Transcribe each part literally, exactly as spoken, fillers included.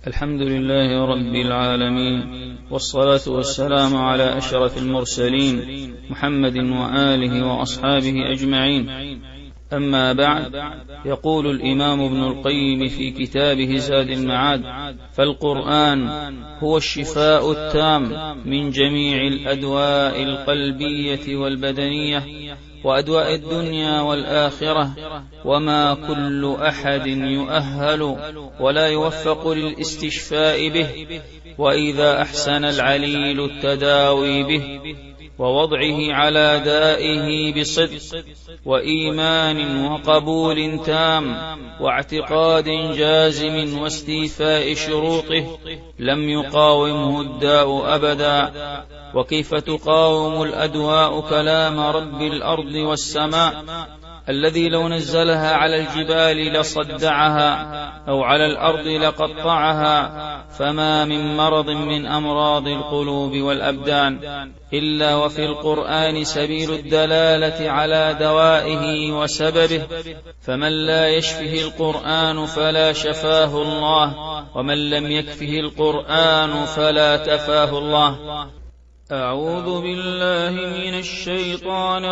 الحمد لله رب العالمين، والصلاة والسلام على أشرف المرسلين محمد وآله وأصحابه أجمعين. أما بعد، يقول الإمام ابن القيم في كتابه زاد المعاد: فالقرآن هو الشفاء التام من جميع الأدواء القلبية والبدنية وأدواء الدنيا والآخرة، وما كل أحد يؤهل ولا يوفق للاستشفاء به، وإذا أحسن العليل التداوي به ووضعه على دائه بصدق وإيمان وقبول تام واعتقاد جازم واستيفاء شروطه، لم يقاومه الداء أبدا. وكيف تقاوم الأدواء كلام رب الأرض والسماء الذي لو نزلها على الجبال لصدعها أو على الأرض لقطعها؟ فما من مرض من أمراض القلوب والأبدان إلا وفي القرآن سبيل الدلالة على دوائه وسببه، فمن لا يشفه القرآن فلا شفاه الله، ومن لم يكفه القرآن فلا كفاه الله. أعوذ بالله من الشيطان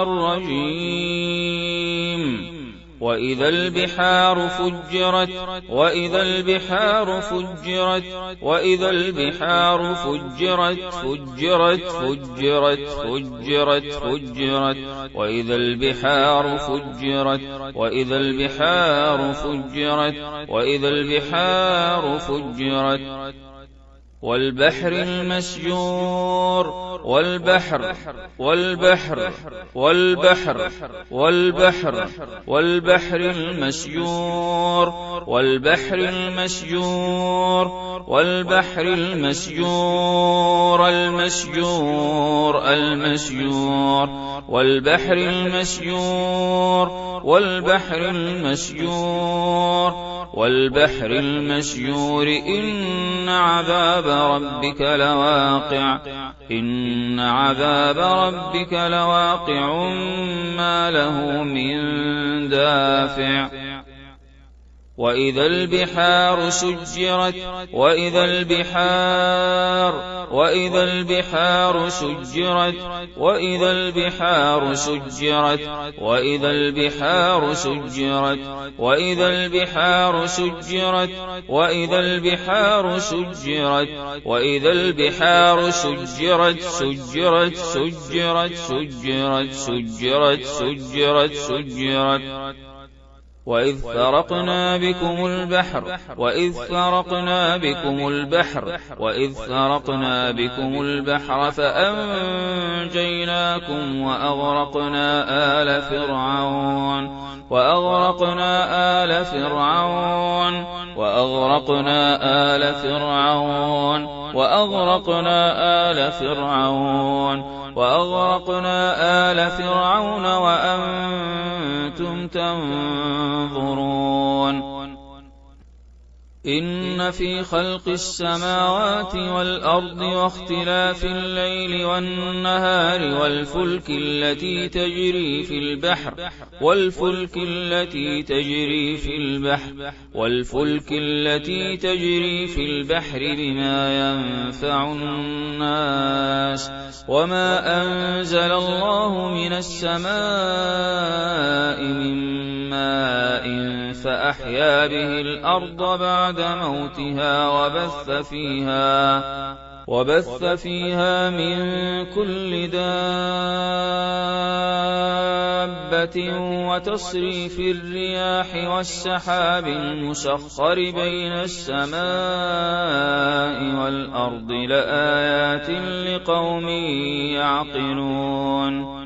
الرجيم. وإذا البحار فجرت وإذا البحار فجرت وإذا البحار فجرت فجرت فجرت فجرت فجرت وإذا البحار فجرت وإذا البحار فجرت وإذا البحار فجرت والبحر المسجور والبحر والبحر والبحر والبحر والبحر المسجور والبحر المسجور والبحر المسجور المسجور المسجور والبحر المسجور والبحر المسجور والبحر المسجور إن عذاب ربك لواقع إن عذاب ربك لواقع ما له من دافع. وإذا البحار سجرت وإذا البحار وإذا البحار سجرت وإذا البحار سجرت وإذا البحار سجرت وإذا البحار سجرت وإذا البحار سجرت وإذا البحار سجرت سجرت سجرت سجرت سجرت سجرت سجرت وإذ فرقنا بكم البحر وإذ فرقنا بكم البحر وإذ فرقنا بكم البحر فأنجيناكم وأغرقنا آل فرعون وأغرقنا آل فرعون وأغرقنا آل فرعون وأغرقنا آل فرعون وأغرقنا آل فرعون وأنتم تنظرون. إن في خلق السماوات والأرض واختلاف الليل والنهار والفلك التي تجري في البحر والفلك التي تجري في البحر والفلك التي تجري في البحر بما ينفع الناس وما أنزل الله من السماء من ماء فأحيا به الأرض بعد موتها وبث فيها وبث فيها من كل دابة وتصريف الرياح والسحاب المسخر بين السماء والأرض لآيات لقوم يعقلون.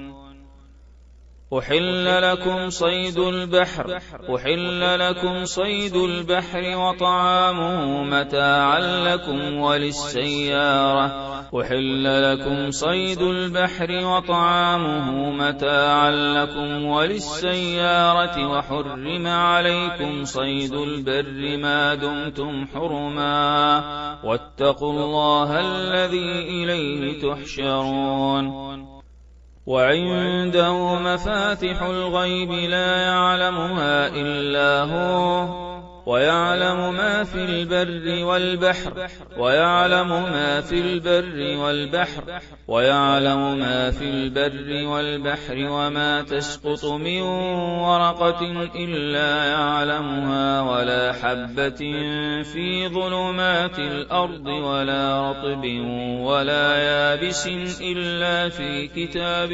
أحل لكم صيد البحر أحل لكم صيد البحر وطعامه متاعا لكم وللسيارة أحل لكم صيد البحر وطعامه متاعا لكم وللسيارة وحرم عليكم صيد البر ما دمتم حرما واتقوا الله الذي إليه تحشرون. وعنده مفاتح الغيب لا يعلمها إلا هو ويعلم ما في البر والبحر ويعلم ما في البر والبحر ويعلم ما في البر والبحر وما تسقط من ورقة إلا يعلمها ولا حبة في ظلمات الأرض ولا رطب ولا يابس إلا في كتاب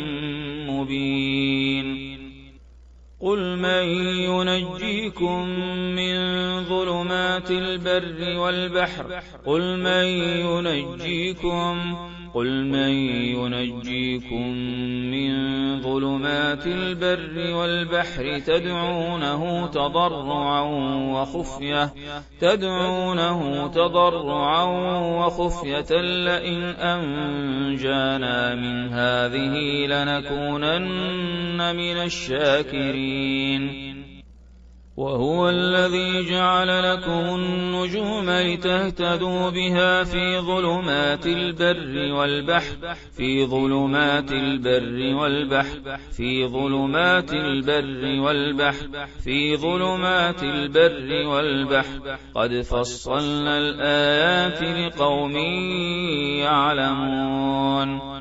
مبين قل من ينجيكم من ظلمات البر والبحر قل من ينجيكم قل من ينجيكم من ظلمات البر والبحر تدعونه تضرعا وخفية تدعونه تضرعا وخفية لئن أنجانا من هذه لنكونن من الشاكرين وهو الذي جعل لكم النجوم لتهتدوا بها في ظلمات البر والبحر في ظلمات البر والبحر في ظلمات البر والبحر في ظلمات البر والبحر قد فصلنا الآيات لقوم يعلمون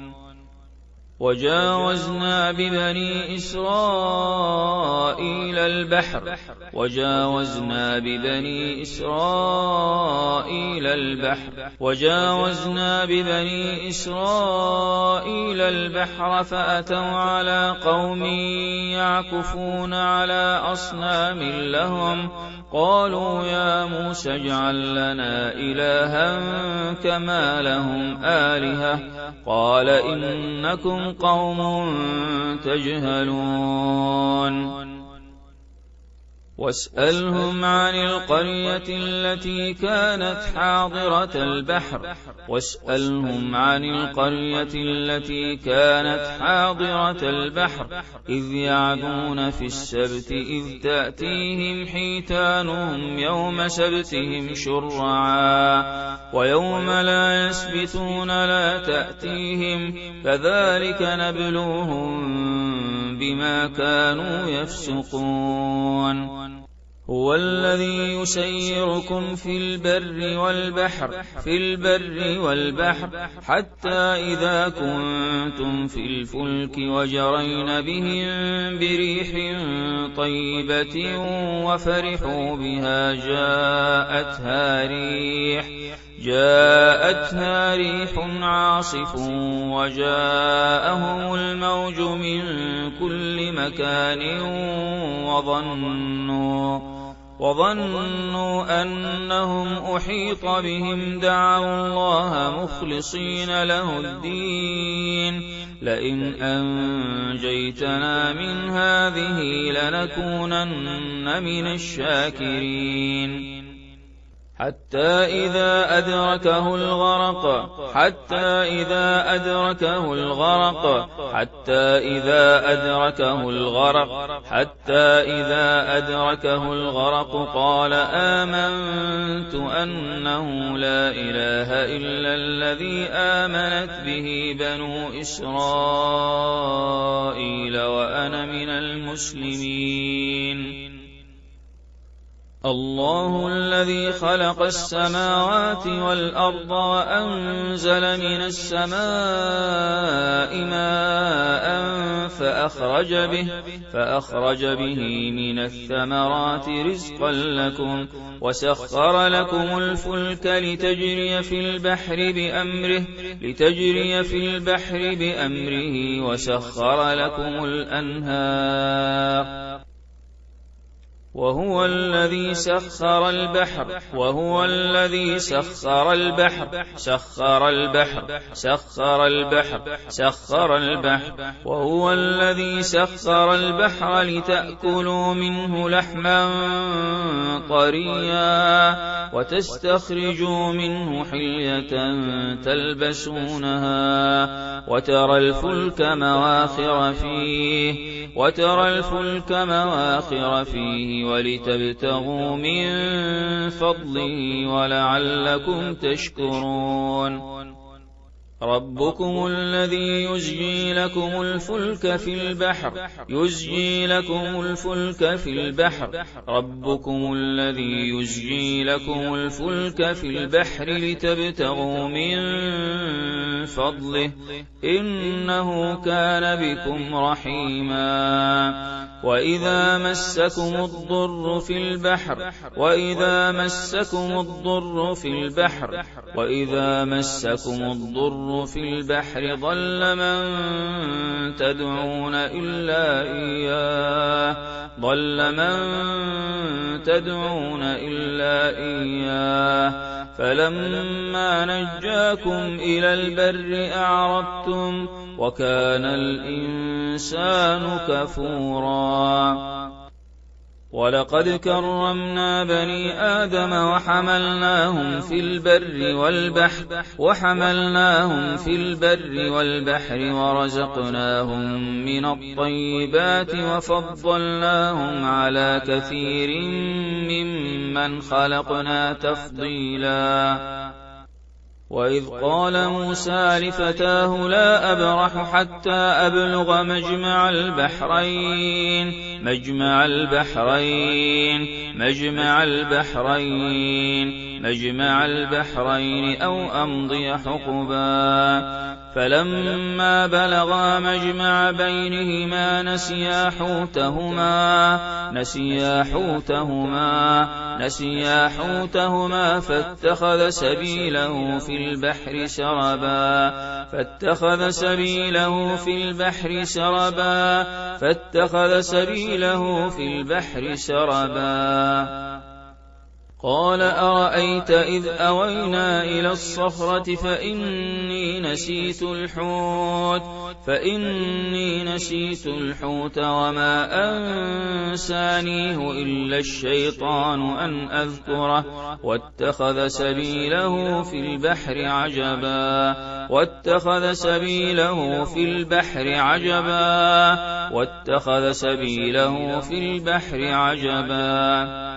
وجاوزنا ببني إسرائيل البحر وجاوزنا ببني إسرائيل البحر وجاوزنا ببني إسرائيل البحر فأتوا على قوم يعكفون على أصنام لهم قالوا يا موسى اجعل لنا إلها كما لهم آلهة قال إنكم قوم تجهلون واسألهم عن القرية التي كانت حاضرة البحر واسألهم عن القرية التي كانت حاضرة البحر إذ يعدون في السبت إذ تأتيهم حيتانهم يوم سبتهم شرعا ويوم لا يسبتون لا تأتيهم كذلك نبلوهم بما كانوا يفسقون هو الذي يسيركم في البر والبحر في البر والبحر حتى إذا كنتم في الفلك وجرين بهم بريح طيبة وفرحوا بها جاءتها ريح جاءتها ريح عاصف وجاءهم الموج من كل مكان وظنوا وظنوا أنهم أحيط بهم دعوا الله مخلصين له الدين لئن أنجيتنا من هذه لنكونن من الشاكرين حتى إذا أدركه الغرق حتى إذا أدركه الغرق حتى إذا أدركه الغرق حتى إذا أدركه الغرق قال آمنت أنه لا إله إلا الذي آمنت به بنو إسرائيل وأنا من المسلمين الله الذي خلق السماوات والأرض وأنزل من السماء ماء فأخرج به, فأخرج به من الثمرات رزقا لكم وسخر لكم الفلك لتجري في البحر بأمره لتجري في البحر بأمره وسخر لكم الأنهار وهو الذي سخر البحر وهو الذي سخر البحر سخر البحر سخر البحر سخر البحر وهو الذي سخر البحر لتأكلوا منه لحما طريا وتستخرجوا منه حلية تلبسونها وترى الفلك مواخر فيه وترى الفلك مواخر فيه ولتبتغوا من فضله ولعلكم تشكرون ربكم الذي يزجي لكم الفلك في البحر يزجي لكم الفلك في البحر ربكم الذي يزجي لكم الفلك في البحر لتبتغوا من فضله إنه كان بكم رحيما وإذا مسكم الضر في البحر وإذا مسكم الضر في البحر وإذا مسكم الضر في البحر ضل من تدعون إلا إياه ضل من تدعون إلا إياه فلما نجاكم إلى البر أعرضتم وكان الإنسان كفورا ولقد كرمنا بني آدم وحملناهم في البر والبحر وحملناهم في البر والبحر ورزقناهم من الطيبات وفضلناهم على كثير ممن خلقنا تفضيلا وإذ قال موسى لفتاه لا أبرح حتى أبلغ مجمع البحرين مجمع البحرين مجمع البحرين مجمع البحرين أو أمضي حقبا فلما بلغا مجمع بينهما نسيا حوتهما نسيا حوتهما نسيا حوتهما فاتخذ سبيله في البحر سربا فاتخذ سبيله في البحر سربا فاتخذ سبيله في البحر سربا قال أرأيت إذ أوينا إلى الصخرة فإني نسيت الحوت فإني نسيت الحوت وما أنسانيه إلا الشيطان أن أذكره واتخذ سبيله في البحر عجبا واتخذ سبيله في البحر عجبا واتخذ سبيله في البحر عجبا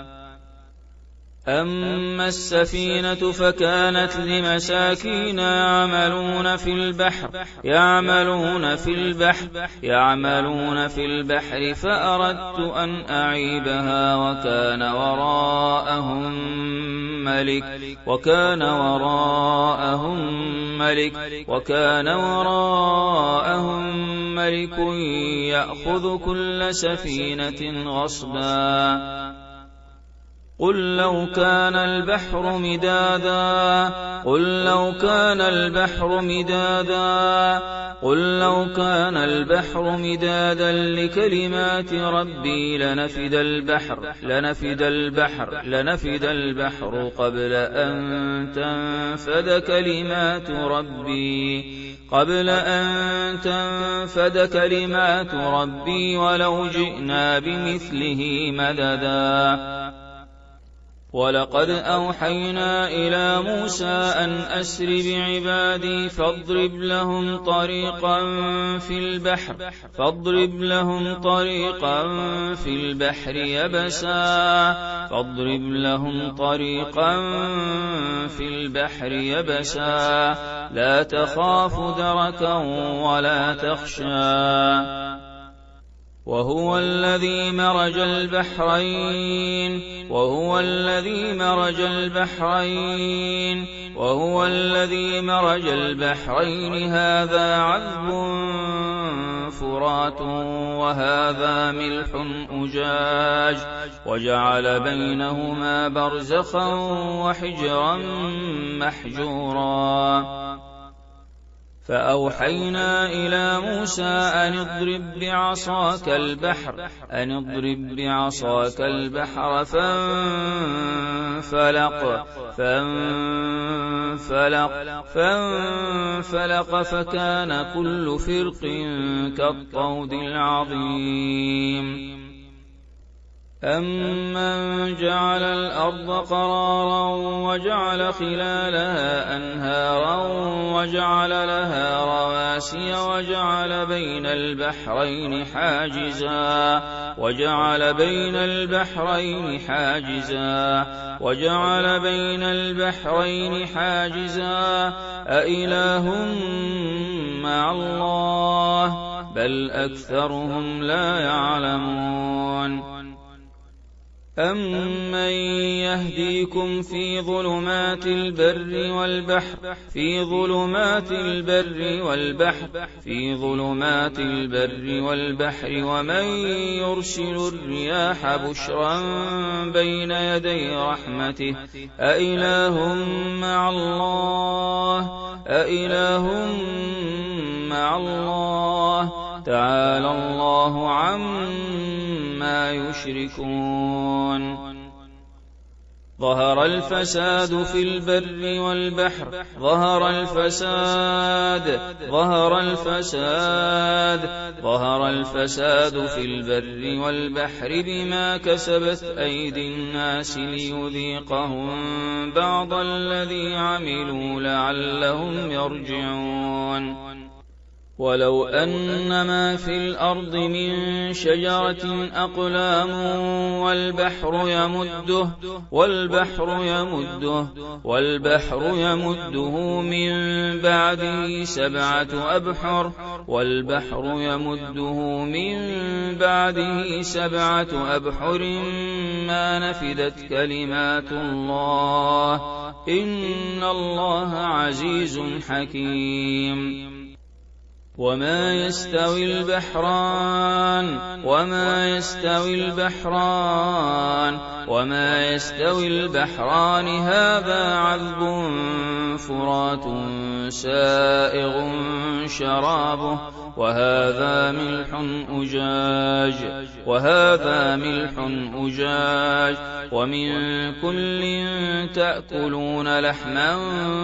أما السفينة فكانت لمساكين يعملون في البحر يعملون في البحر يعملون في البحر فأردت أن أعيبها وكان وراءهم ملك وكان وراءهم ملك وكان وراءهم ملك يأخذ كل سفينة غصبا قل لو كان البحر مدادا قل لو كان البحر مدادا قل لو كان البحر مدادا لكلمات ربي لنفد البحر لنفد البحر لنفد البحر قبل أن تنفد كلمات ربي قبل أن تنفد كلمات ربي ولو جئنا بمثله مددا ولقد أوحينا إلى موسى أن أسر بعبادي فاضرب لهم طريقا في البحر فاضرب لهم طريقا في البحر يبسا فاضرب لهم طريقا في البحر يبسا لا تخاف دركا ولا تخشى وهو الذي مرج البحرين وهو الذي مرج البحرين وهو الذي مرج البحرين هذا عذب فرات وهذا ملح أجاج وجعل بينهما برزخا وحجرا محجورا فأوحينا إلى موسى أن اضرب بعصاك البحر أن اضرب بعصاك البحر فانفلق فانفلق فانفلق فكان كل فرق كالطود العظيم أَمَّنْ جَعَلَ الْأَرْضَ قَرَارًا وَجَعَلَ خِلَالَهَا أَنْهَارًا وَجَعَلَ لَهَا رَوَاسِيَ وَجَعَلَ بَيْنَ الْبَحْرَيْنِ حَاجِزًا وَجَعَلَ بَيْنَ الْبَحْرَيْنِ حَاجِزًا وَجَعَلَ بَيْنَ الْبَحْرَيْنِ حَاجِزًا أَإِلَٰهٌ مَّعَ اللَّهِ بَلْ أَكْثَرُهُمْ لَا يَعْلَمُونَ أَمَّن يَهْدِيكُمْ فِي ظُلُمَاتِ الْبَرِّ وَالْبَحْرِ فِي ظُلُمَاتِ الْبَرِّ وَالْبَحْرِ فِي ظُلُمَاتِ الْبَرِّ وَالْبَحْرِ وَمَن يُرْسِلُ الرِّيَاحَ بُشْرًا بَيْنَ يَدَيْ رَحْمَتِهِ أَإِلَٰهٌ مَّعَ اللَّهِ أَإِلَٰهٌ مَّعَ اللَّهِ تَعَالَى اللَّهُ عَمَّا يُشْرِكُونَ ظهر الفساد في البر والبحر ظهر الفساد ظهر الفساد ظهر الفساد في البر والبحر بما كسبت أيدي الناس ليذيقهم بعض الذي عملوا لعلهم يرجعون ولو أن ما في الأرض من شجرة أقلام والبحر يمده والبحر يمده والبحر يمده من بعده سبعة أبحر والبحر يمده من بعده سبعة أبحر ما نفدت كلمات الله إن الله عزيز حكيم وما يستوي البحران وما يستوي البحران وما يستوي البحران هذا عذب فرات سائغ شرابه وهذا ملح أجاج وهذا ملح أجاج ومن كل تأكلون لحما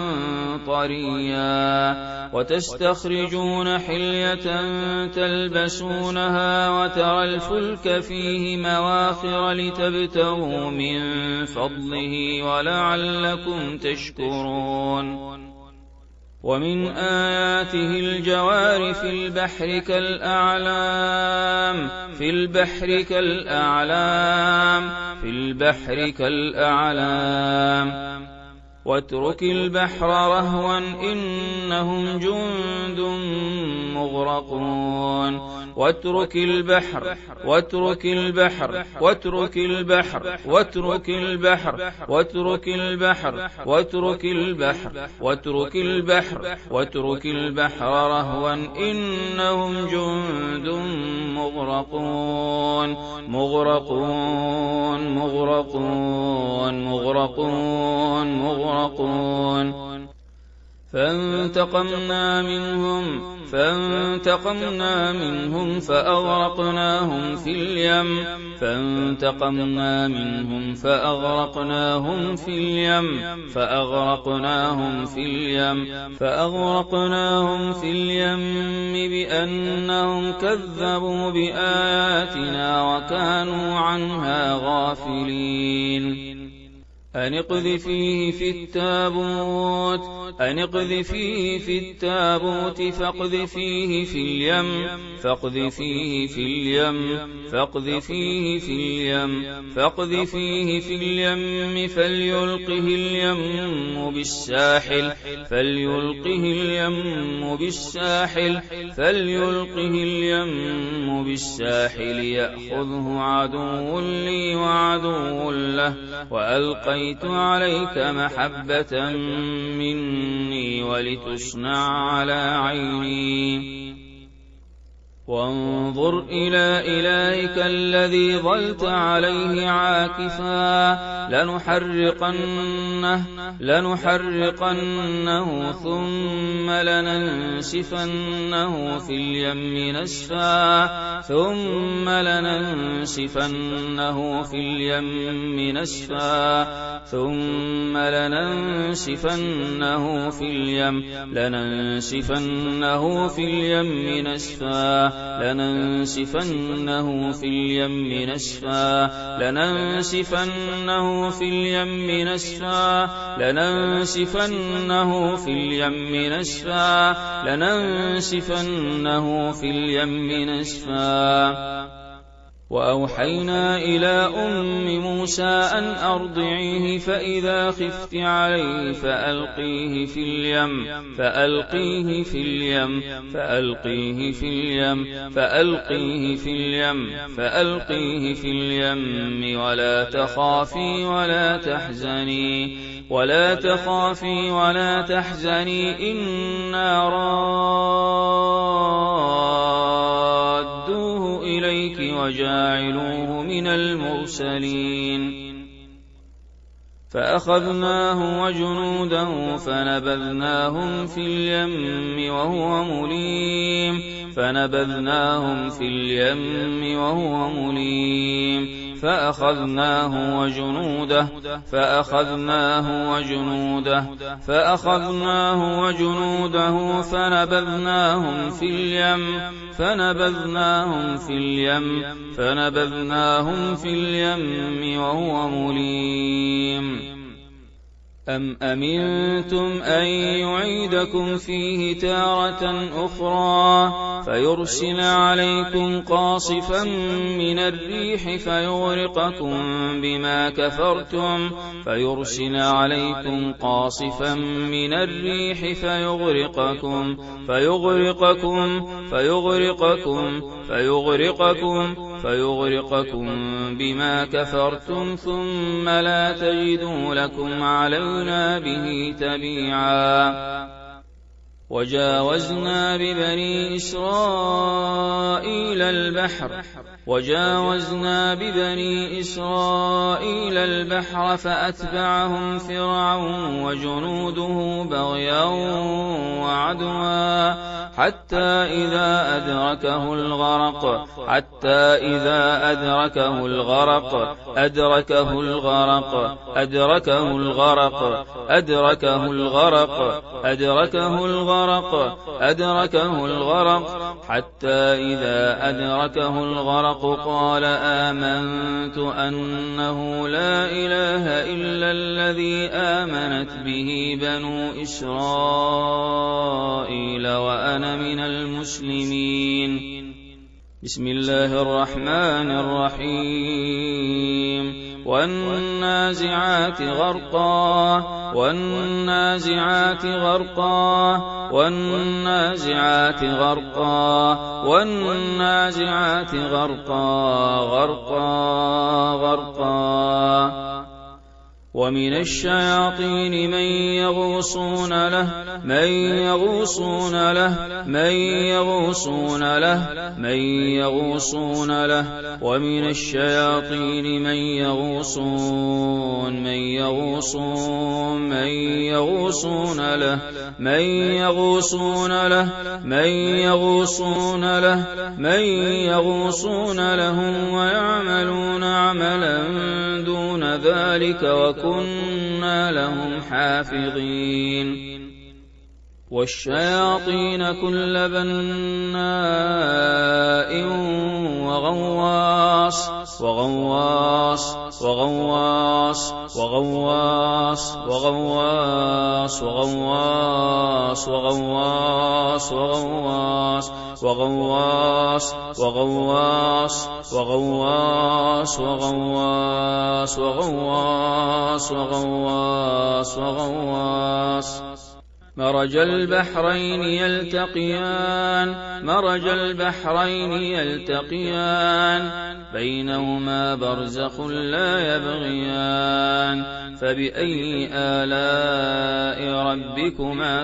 طريا وتستخرجون حلية تلبسونها وترى الفلك فيه مواخر لتبتغوا من فضله ولعلكم تشكرون ومن آياته الجوار في البحر كالأعلام في البحر كالأعلام في البحر كالأعلام واترك البحر رهوا إنهم جند مغرقون واترك البحر واترك البحر واترك البحر واترك البحر واترك البحر واترك البحر واترك البحر واترك البحر رهوا إنهم جند مغرقون مغرقون مغرقون مغرقون مغرقون فانتقمنا منهم فانتقمنا منهم فأغرقناهم في اليم فانتقمنا منهم فأغرقناهم في اليم فأغرقناهم في اليم فأغرقناهم في اليم بأنهم كذبوا بآياتنا وكانوا عنها غافلين أن اقذفيه في التابوت أن اقذفيه في التابوت فاقذفيه في اليم فاقذفيه في اليم فاقذفيه في اليم فاقذفيه في اليم فليلقه اليم بالساحل فليلقه اليم بالساحل فليلقه اليم بالساحل يأخذه عدو لي وعدو له وألقي عليك محبة مني ولتصنع على عيني وانظر إلى إلهك الذي ظلت عليه عاكفا لنحرقنه لنحرقنه ثم لننسفنه في اليم نسفا ثم لننسفنه في اليم نسفا ثم ثم لننسفنه في اليم لننسفنه في اليم نسفا لننسفنه في اليم نسفا لننسفنه في اليم نسفا لننسفنه في اليم نسفا لننسفنه في اليم نسفا وأوحينا إلى أم موسى أن أرضعيه فإذا خفت عليه فألقيه في اليم فألقيه في اليم فألقيه في اليم فألقيه في اليم فألقيه في اليم ولا تخافي ولا تحزني ولا تخافي ولا تحزني إنا رادوه إليك وجاعلوه من المرسلين فأخذناه وجنوده فنبذناهم في اليم وهو مليم فنبذناهم في اليم وهو مليم فأخذناه وجنوده فأخذناه وجنوده فأخذناه وجنوده فنبذناهم في اليم فنبذناهم في اليم فنبذناهم في اليم وهو مليم أم أمنتم أن يعيدكم فيه تارة أخرى فيرسل عليكم قاصفا من الريح فيغرقكم بما كفرتم فيرسل عليكم قاصفا من الريح فيغرقكم فيغرقكم فيغرقكم فيغرقكم فيغرقكم بما كفرتم ثم لا تجدوا لكم علينا به تبيعا وجاوزنا ببني إسرائيل البحر وجاوزنا ببني إسرائيل البحر فأتبعهم فرعون وجنوده بغيا وعدوا حتى إذا أدركه الغرق حتى إذا أدركه الغرق أدركه الغرق أدركه الغرق أدركه الغرق أدركه الغرق أدركه الغرق حتى إذا أدركه الغرق قال آمنت أنه لا إله إلا الذي آمنت به بنو إسرائيل وأنا من المسلمين بسم الله الرحمن الرحيم والنازعات غرقا والنازعات غرقا والنازعات غرقا والنازعات غرقا غرقا غرقا ومن الشياطين من يغوصون له من يغوصون له من يغوصون له من يغوصون له ومن الشياطين من يغوصون من يغوصون من يغوصون له من يغوصون له من يغوصون له من يغوصون له ويعملون عملا دون ذلك وكنا لهم حافظين والشياطين كل بناء وغواص وغواص وغواص وغواص وغواص وغواص وغواص وغواص وغواص وغواص وغواص وغواص وغواص وغواص وغواص مرج البحرين يلتقيان مرج البحرين يلتقيان بينهما برزخ لا يبغيان فبأي آلاء ربكما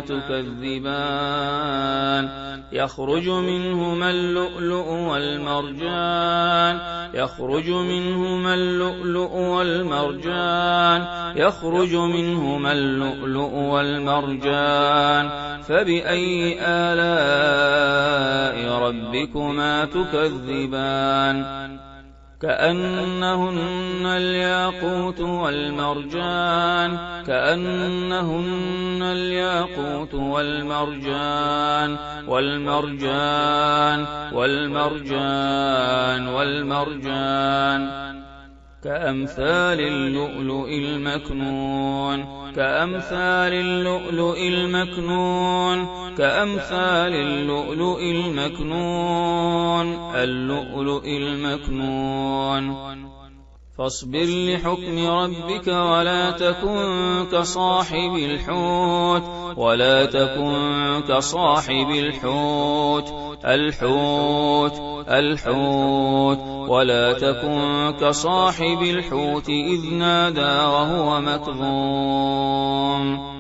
تكذبان يخرج منهما اللؤلؤ والمرجان يخرج منهما اللؤلؤ والمرجان يخرج منهما اللؤلؤ والمرجان فبأي آلاء ربكما تكذبان كأنهن الياقوت والمرجان كأنهن الياقوت والمرجان والمرجان والمرجان والمرجان كأمثال اللؤلؤ المكنون كأمثال اللؤلؤ المكنون كأمثال اللؤلؤ المكنون اللؤلؤ المكنون فاصبر لحكم ربك ولا تكن كصاحب الحوت ولا تكن كصاحب الحوت الحوت الحوت ولا تكن كصاحب الحوت إذ نادى وهو مكظوم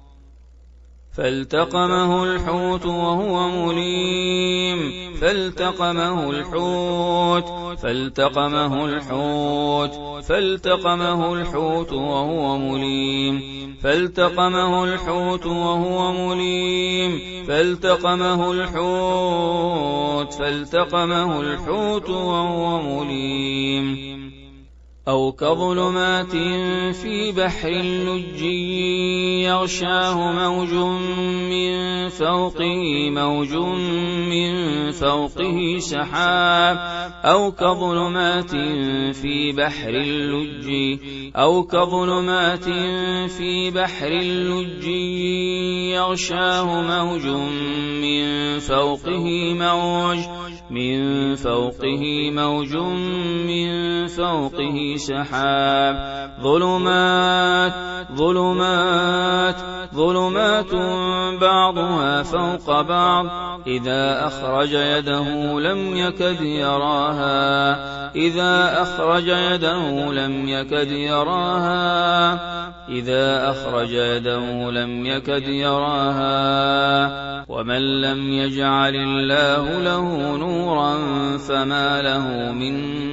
فالتقمه الحوت وهو مليم فالتقمه الحوت فالتقمه الحوت فالتقمه الحوت وهو مليم فالتقمه الحوت وهو مليم فالتقمه الحوت فالتقمه الحوت وهو مليم أو كظلمات في بحر لجي يغشاه موج من فوقه موج من فوقه سحاب أو كظلمات في بحر لجي أو كظلمات في بحر لجي يغشاه موج من فوقه موج من فوقه موج من فوقه سحاب ظلمات ظلمات ظلمات بعضها فوق بعض إذا أخرج يده لم يكد يراها إذا أخرج يده لم يكد يراها إذا أخرج يده لم يكد يراها ومن لم يجعل الله له نورا فما له من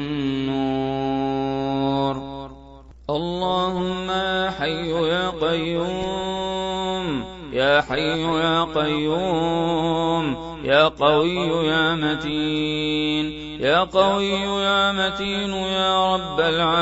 نور اللهم يا حي يا قيوم يا حي يا قيوم يا قوي يا متين يا قوي يا متين يا رب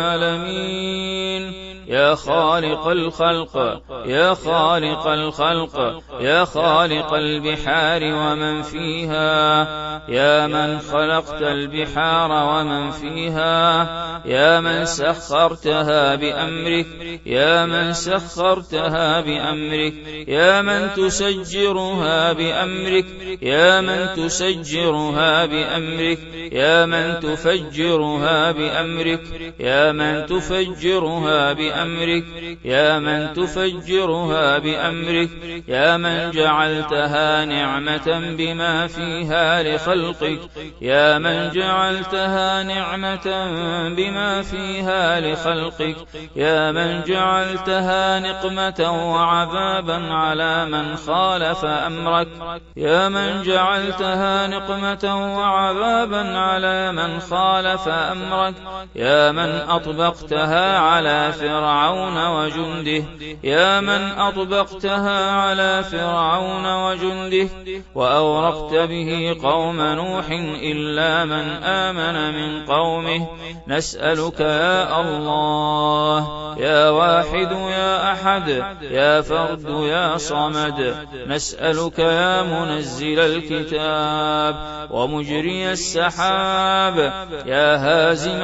العالمين يا خالق الخلق يا خالق الخلق يا خالق البحار ومن فيها يا من خلقت البحار ومن فيها يا من سخرتها بأمرك يا من سخرتها بأمرك يا من تسجرها بأمرك يا من تسجرها بأمرك يا من تفجرها بأمرك يا من تفجرها بأمرك يا من تفجرها بأمرك يا من جعلتها نعمة بما فيها لخلقك يا من جعلتها نعمة بما فيها لخلقك يا من جعلتها نقمة وعذابا على من خالف أمرك يا من جعلتها نقمة وعذابا على من خالف أمرك يا من أطبقتها على فرعون وجنده يا من أطبقتها على فرعون وجنده وأورقت به قوم نوح إلا من آمن من قومه نسألك يا الله يا واحد يا أحد يا فرد يا صمد نسألك يا منزل الكتاب ومجري السحاب يا هازم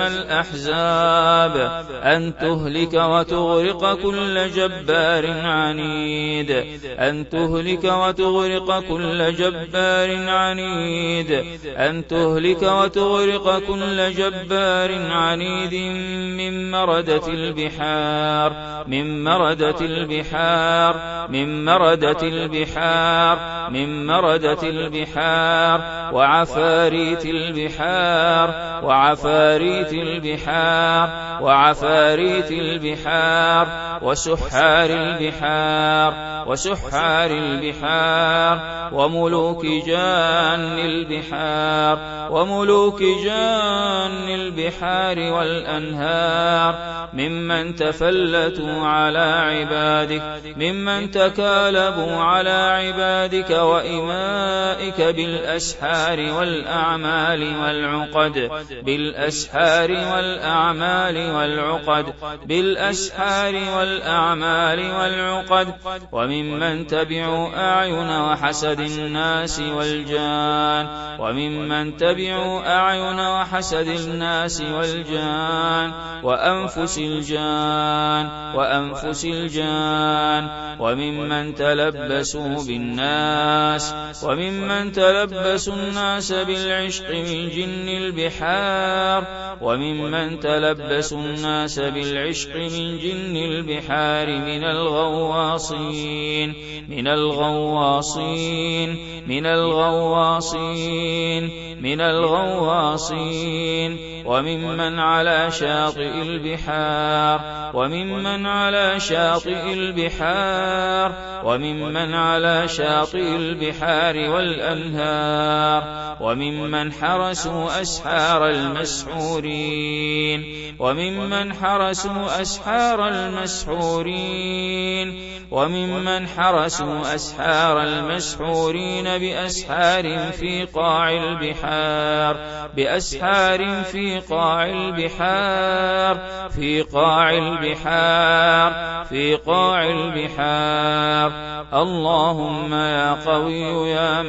الأحزاب أن تهلك وتغرق كل جبار عنيد أن تهلك وتغرق كل جبار عنيد أن تهلك وتغرق كل جبار عنيد من مردة البحار من مردة البحار من مردة البحار من مردة البحار وعفاريت البحار وعفاريت البحار وعفاريت البحار وسحار البحار وسحار البحار وملوك جان البحار وملوك جان البحار والأنهار ممن تفلتوا على عبادك ممن تكالبوا على عبادك وإمائك بالأسحار والأعمال والعقد بالأسحار والأعمال والعقد بالأسحار والأعمال والعقد وممن تبعوا أعين وحسد الناس والجان وممن تبعوا أعين وحسد الناس والجان وأنفس الجان وأنفس الجان وممن تلبسوا بالناس وممن تلبسوا الناس بالعشق من جن البحار وممن تلبسوا الناس بالعشق من جن البحار من الغواصين من الغواصين من الغواصين من الغواصين وممن على شاطئ البحار وممن على شاطئ البحار وممن على شاطئ البحار والأنهار وممن حرسوا أسحار المسحورين وممن حرسوا أسحار المسحورين وممن حرسوا أسحار المسحورين بأسحار في قاع البحار بأسحار في قاع البحار في قاع البحار في قاع البحار اللهم يا قوي يا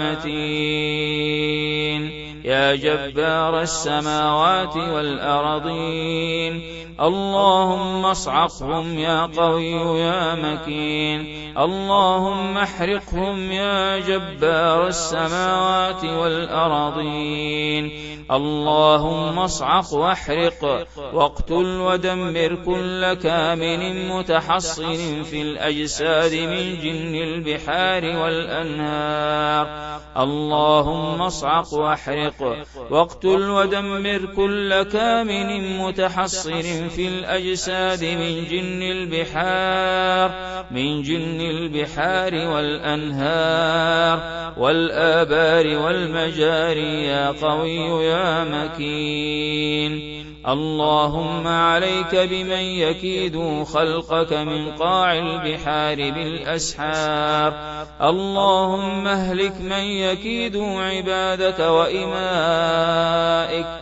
متين يا جبار السماوات والأرضين اللهم اصعقهم يا قوي يا مكين اللهم احرقهم يا جبار السماوات والأرضين اللهم اصعق واحرق واقتل ودمر كل كامن متحصن في الأجساد من جن البحار والأنهار اللهم اصعق واحرق واقتل ودمر كل كامن متحصن في الأجساد من جن البحار من جن البحار والأنهار والآبار والمجاري يا قوي يا مكين اللهم عليك بمن يكيد خلقك من قاع البحار بالأسحار اللهم اهلك من يكيد عبادك وإمائك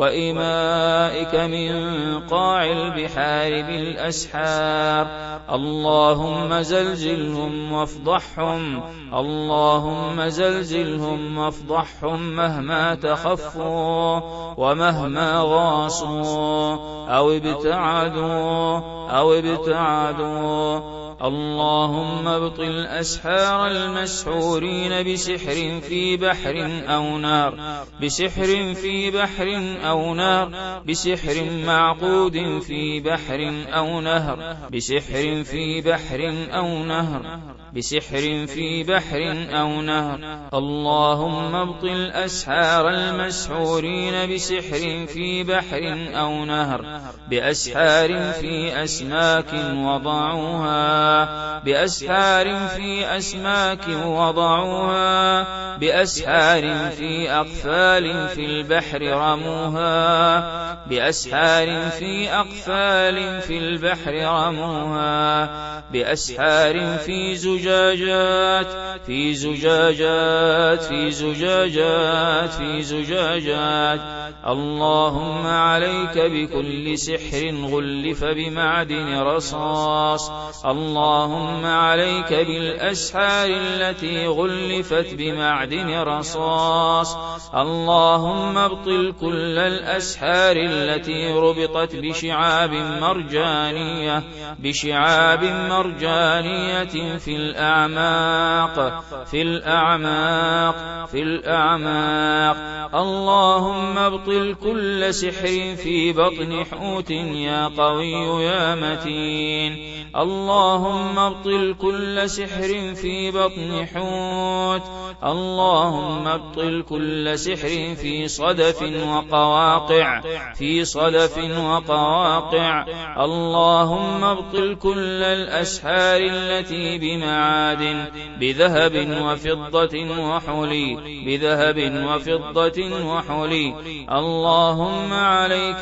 وإمائك من قاع البحار بالأسحار اللهم زلزلهم وافضحهم اللهم زلزلهم وافضحهم مهما تخفوا ومهما غاصوا أو ابتعدوا أو ابتعدوا اللهم ابطل أسحار المسحورين بسحر في بحر أو نار بسحر في بحر أو نار بسحر معقود في بحر أو نهر بسحر في بحر أو نهر بسحر في بحر أو نهر اللهم ابطل أسحار المسحورين بسحر في بحر أو نهر بأسحار في أسماك وضعوها بأسحار في أسماك وضعوها بأسحار في أقفال في البحر رموها بأسحار في أقفال في البحر رموها بأسحار في زجاجات في زجاجات في زجاجات في زجاجات اللهم عليك بكل سحر غلف بمعدن رصاص اللهم عليك بالأسحار التي غلفت بمعدن رصاص اللهم ابطل كل الأسحار التي ربطت بشعاب مرجانية بشعاب مرجانية في الأعماق في الأعماق في الأعماق اللهم ابطل كل سحر في بطن حوت يا قوي يا متين اللهم ابطل كل سحر في بطن حوت اللهم ابطل كل سحر في صدف وقواقع في صدف وقواقع اللهم ابطل كل الأسحار التي بمعادن بذهب وفضة وحلي بذهب وفضة وحلي اللهم عليك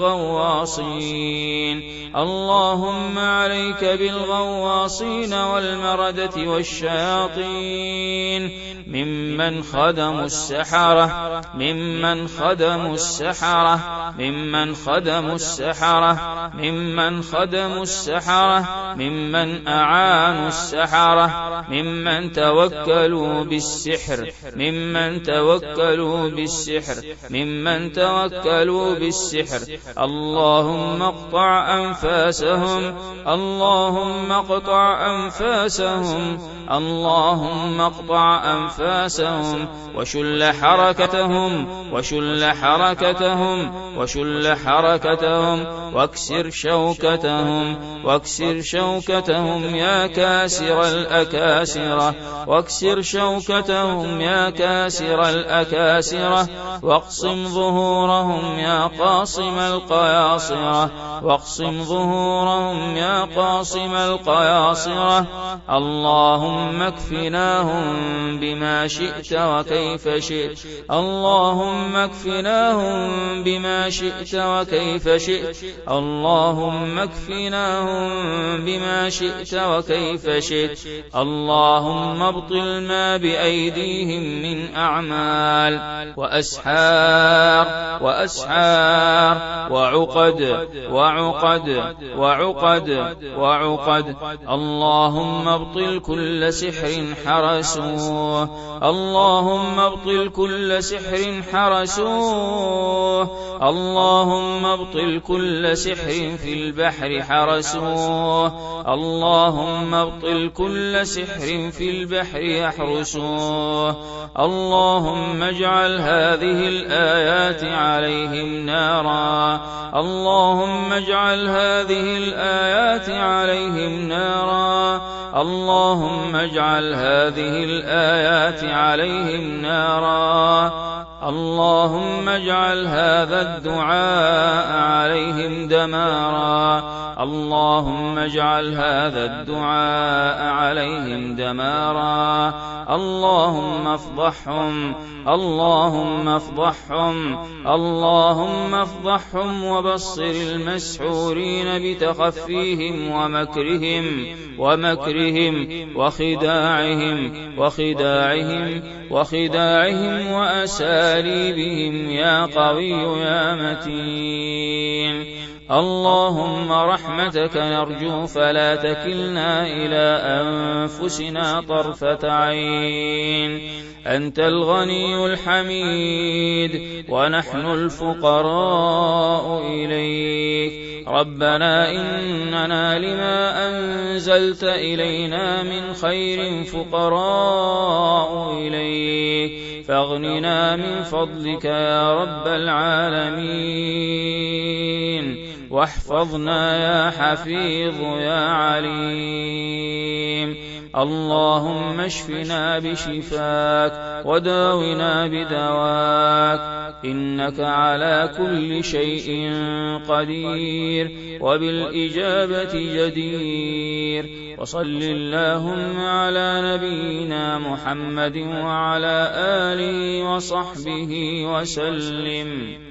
بالغواصين اللهم عليك بالغواصين والمردة والشياطين ممن خدموا السحرة ممن خدموا السحرة ممن خدموا السحرة ممن خدموا السحرة ممن أعانوا السحرة ممن توكلوا بالسحر ممن توكلوا بالسحر ممن توكلوا بالسحر اللهم اقطع أنفاسهم اللهم اقطع أنفاسهم اللهم اقطع أنفاسهم وشل حركتهم وشل حركتهم وشل حركتهم واكسر شوكتهم واكسر شوكتهم يا كاسر الأكاسرة واكسر شوكتهم يا كاسر الأكاسرة واقصم ظهورهم يا قاصم القياصرة واقصم ظهورهم يا قاصم القياصرة اللهم اكفناهم بما شئت وكيف شئت اللهم اكفناهم بما شئت وكيف شئت اللهم اكفناهم بما شئت وكيف شئت اللهم ابطل ما بأيديهم من أعمال وأسحار وأسحار وعقد وعقد وعقد وعقد اللهم ابطل كل سحر حرسوه اللهم ابطل كل سحر حرسوه اللهم ابطل كل سحر في البحر حرسوه اللهم ابطل كل سحر في البحر يحرسوه اللهم اجعل هذه الآيات عليهم نارا اللهم اجعل هذه الآيات عليهم نارا اللهم اجعل هذه الآيات عليهم نارا اللهم اجعل هذا الدعاء عليهم دمارا اللهم اجعل هذا الدعاء عليهم دمارا اللهم افضحهم اللهم افضحهم اللهم افضحهم وبصر المسحورين بتخفيهم ومكرهم ومكرهم وخداعهم وخداعهم وخداعهم وأساليبهم يا قوي يا متين اللهم رحمتك نرجو فلا تكلنا إلى أنفسنا طرفة عين أنت الغني الحميد ونحن الفقراء إليك ربنا إننا لما أنزلت إلينا من خير فقراء إليك فاغننا من فضلك يا رب العالمين واحفظنا يا حفيظ يا عليم اللهم اشفنا بشفاك وداونا بدواك إنك على كل شيء قدير وبالإجابة جدير وصل اللهم على نبينا محمد وعلى آله وصحبه وسلم.